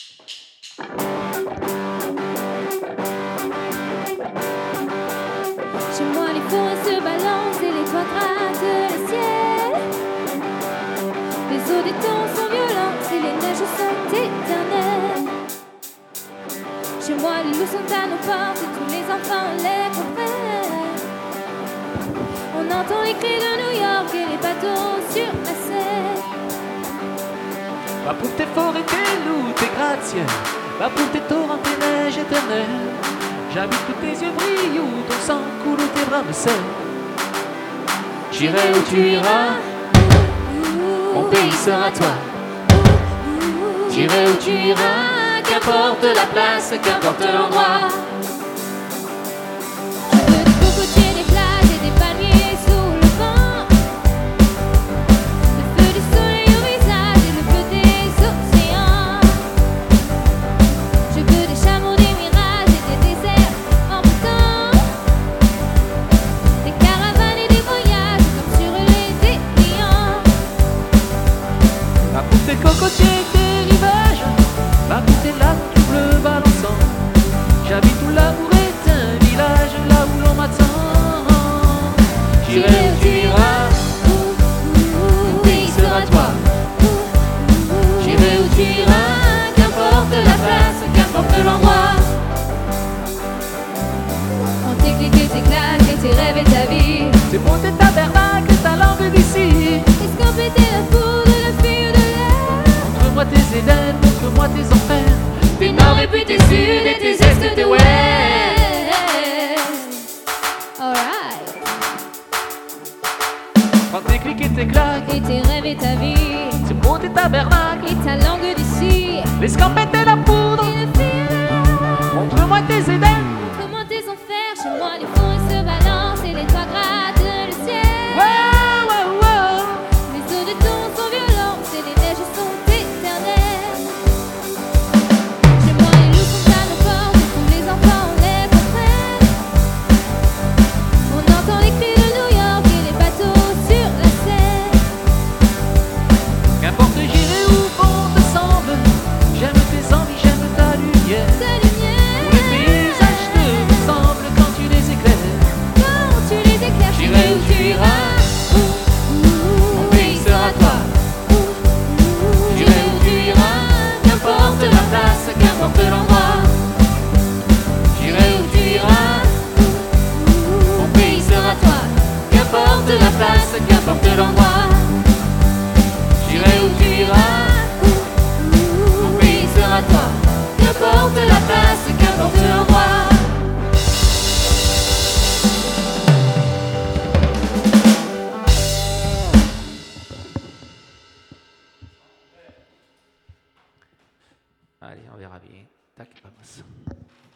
Chez moi les forêts se balancent et les toits grattent le ciel. Les eaux des temps sont violentes et les neiges sont éternelles. Chez moi les loups sont à nos portes et tous les enfants les comprennent. On entend les cris de New York et les bateaux sur la Seine. Va pour tes forêts, tes loups, tes gratte-ciel. Va pour tes torrents, tes neiges éternelles. J'habite où tes yeux brillent, où ton sang coule, où tes bras me serrent. J'irai où tu iras, mon pays sera toi. J'irai où tu iras, qu'importe la place, qu'importe l'endroit. Je veux des cocotiers, des plages et des palmiers sous le vent. Le feu du soleil au visage et le bleu des océans. Je veux des chameaux, des mirages et des déserts en tout temps. Des caravanes et des voyages comme sur les dépliants. Va pour tes cocotiers, tes rivages. Va pour tes lacs tout bleu balançant. J'habite où l'amour est un village, là où l'on m'attend. J'irai où tu iras, mon pays sera toi. J'irai où tu iras, qu'importe la place, qu'importe l'endroit. Quand tes clics et tes claques et tes rêves et ta vie. C'est pour tes tabernacles, ta langue d'ici. Escamper tes la foudre, la fille de l'air. Montre-moi tes Éden, montre-moi tes enfers. Tes nord et puis tes sud et tes est, tes ouest. Alright. Prends tes clics et tes claques, Et tes rêves et ta vie. c'est pour tes tabernacles. Et ta langue d'ici. L'escampette et la poudre, Et la fille de l'air. montre-moi tes Éden. Montre-moi tes enfers. Chez moi les forêts se balancent et les toits grattent le ciel. Wow, wow, wow. Les eaux de ton sont violentes et les neiges sont éternelles. Chez moi les loups sont à nos portes et tous les enfants les comprennent. On entend les cris de New York et les bateaux sur la Seine. Qu'importe j'irai où bon te semble. J'aime tes envies, j'aime ta lumière. Ta lumière, Où les paysages te ressemblent quand tu les éclaires. quand tu les éclaires, J'irai où tu iras, mon pays sera toi. J'irai où tu iras, qu'importe la place, qu'importe l'endroit. J'irai où tu iras, mon pays sera toi. Qu'importe la place, qu'importe l'endroit. J'irai où tu iras, mon pays sera toi. Qu'importe la place, qu'importe l'endroit. Allez, on verra bien. Tac, vamos.